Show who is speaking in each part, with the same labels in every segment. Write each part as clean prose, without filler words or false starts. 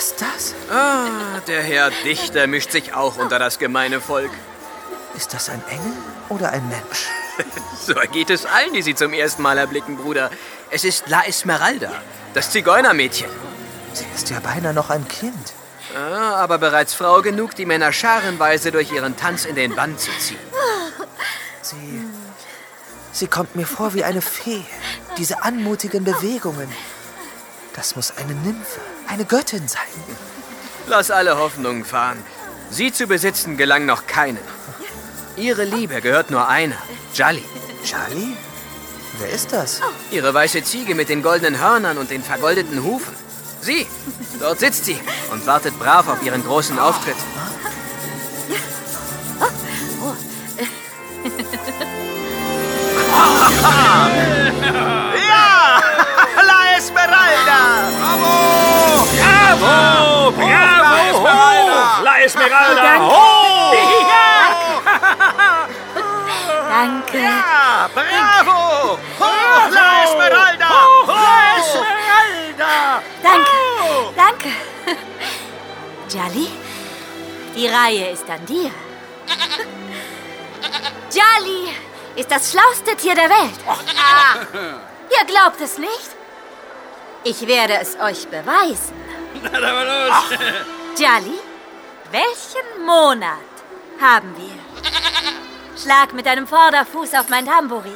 Speaker 1: ist das?
Speaker 2: Ah, der Herr Dichter mischt sich auch unter das gemeine Volk.
Speaker 1: Ist das ein Engel oder ein Mensch?
Speaker 2: So ergeht es allen, die sie zum ersten Mal erblicken, Bruder. Es ist La Esmeralda, das Zigeunermädchen.
Speaker 1: Sie ist ja beinahe noch ein Kind.
Speaker 2: Ah, aber bereits Frau genug, die Männer scharenweise durch ihren Tanz in den Bann zu ziehen.
Speaker 1: Sie kommt mir vor wie eine Fee. Diese anmutigen Bewegungen. Das muss eine Nymphe, eine Göttin sein.
Speaker 2: Lass alle Hoffnungen fahren. Sie zu besitzen gelang noch keinem. Ihre Liebe gehört nur einer, Djali.
Speaker 1: Djali? Wer ist das?
Speaker 2: Ihre weiße Ziege mit den goldenen Hörnern und den vergoldeten Hufen. Sie, dort sitzt sie und wartet brav auf ihren großen Auftritt.
Speaker 3: Ja! La Esmeralda!
Speaker 4: Bravo! Bravo! Bravo! Hoch, La Esmeralda! Hoch!
Speaker 5: Danke.
Speaker 3: Ja, bravo! Hoch, La Esmeralda! Hoch, La Esmeralda!
Speaker 5: Danke. Danke. Djali, die Reihe ist an dir. Djali ist das schlauste Tier der Welt. Ah, ihr glaubt es nicht? Ich werde es euch beweisen.
Speaker 4: Na, dann mal los!
Speaker 5: Djali, welchen Monat haben wir? Schlag mit deinem Vorderfuß auf mein Tambourin.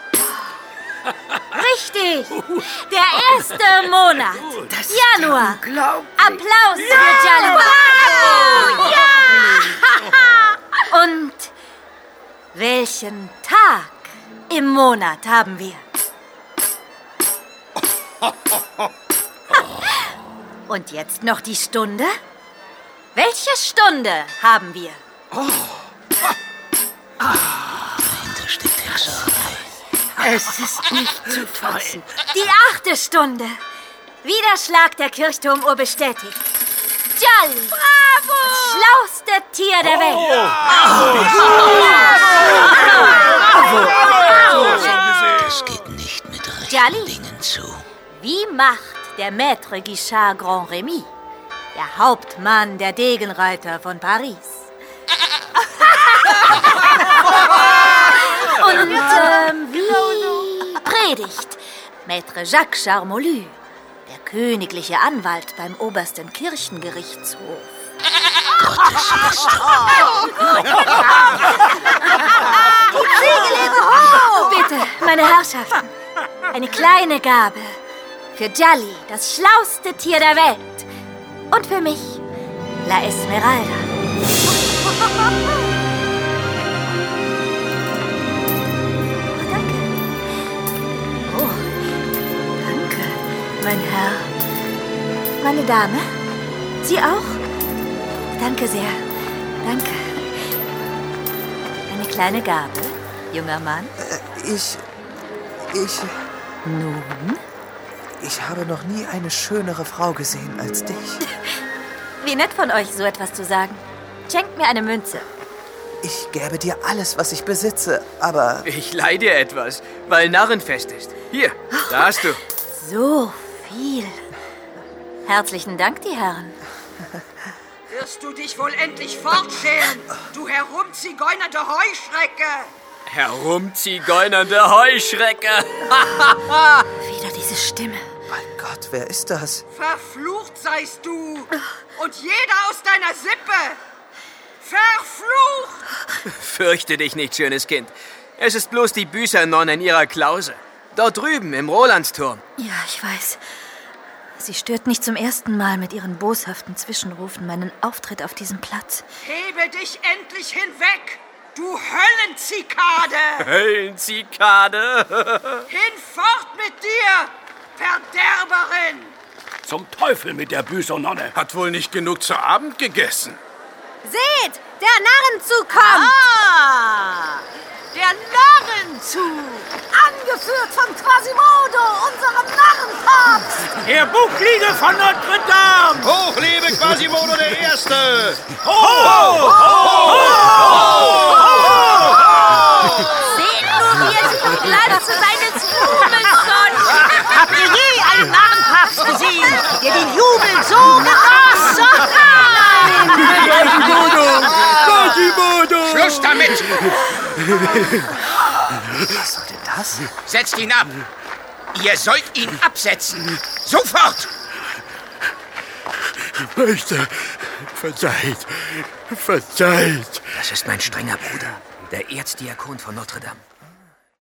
Speaker 5: Richtig! Der erste Monat. Januar. Applaus für Djali. Bravo! Ja! Und welchen Tag im Monat haben wir? Und jetzt noch die Stunde? Welche Stunde haben wir?
Speaker 1: Dahinter steckt Hexerei.
Speaker 5: Es ist nicht zu fassen. Die 8. Stunde. Wie der Schlag der Kirchturmuhr bestätigt. Djali! Bravo! Das schlauste Tier der Welt.
Speaker 1: Das geht nicht mit rechten
Speaker 5: Djali?
Speaker 1: Dingen zu.
Speaker 5: Wie macht der Maître Guichard Grand Remy, der Hauptmann der Degenreiter von Paris? Und wie predigt Maître Jacques Charmolue, der königliche Anwalt beim obersten Kirchengerichtshof? Die Ziege lebe hoch! Bitte, meine Herrschaften, eine kleine Gabe für Djali, das schlauste Tier der Welt. Und für mich, La Esmeralda. Oh, danke, mein Herr. Meine Dame, Sie auch? Danke sehr, danke. Eine kleine Gabe, junger Mann. Nun?
Speaker 1: Ich habe noch nie eine schönere Frau gesehen als dich.
Speaker 5: Wie nett von euch, so etwas zu sagen. Schenkt mir eine Münze.
Speaker 1: Ich gäbe dir alles, was ich besitze, aber...
Speaker 2: Ich leih dir etwas, weil Narrenfest ist. Hier, da hast du.
Speaker 5: So viel. Herzlichen Dank, die Herren.
Speaker 6: Wirst du dich wohl endlich fortscheren, du herumzigeunernde Heuschrecke?
Speaker 2: Herumzigeunernde Heuschrecke.
Speaker 5: Wieder diese Stimme.
Speaker 1: Mein Gott, wer ist das?
Speaker 6: Verflucht seist du und jeder aus deiner Sippe. Verflucht!
Speaker 2: Fürchte dich nicht, schönes Kind. Es ist bloß die Büßernonne in ihrer Klause. Dort drüben im Rolandsturm.
Speaker 5: Ja, ich weiß. Sie stört nicht zum ersten Mal mit ihren boshaften Zwischenrufen meinen Auftritt auf diesem Platz.
Speaker 6: Hebe dich endlich hinweg, du Höllenzikade!
Speaker 2: Höllenzikade.
Speaker 6: Hinfort mit dir, Verderberin!
Speaker 4: Zum Teufel mit der Büßernonne!
Speaker 7: Hat wohl nicht genug zu Abend gegessen.
Speaker 5: Seht, der Narrenzug kommt!
Speaker 6: Ah, der Narrenzug!
Speaker 5: Angeführt von Quasimodo, unserem Narrenpapst!
Speaker 4: Der Bucklige von Notre Dame!
Speaker 7: Hoch lebe Quasimodo der Erste!
Speaker 5: Seht nur, wie er sich im Glanze seines Jubels sonnt!
Speaker 6: Habt ihr je einen Narrenpapst gesehen, der den Jubel so gerast?
Speaker 4: Quasimodo!
Speaker 3: Schluss damit!
Speaker 1: Was soll denn das?
Speaker 3: Setzt ihn ab! Ihr sollt ihn absetzen! Sofort!
Speaker 4: Meister, verzeiht, verzeiht.
Speaker 2: Das ist mein strenger Bruder, der Erzdiakon von Notre Dame.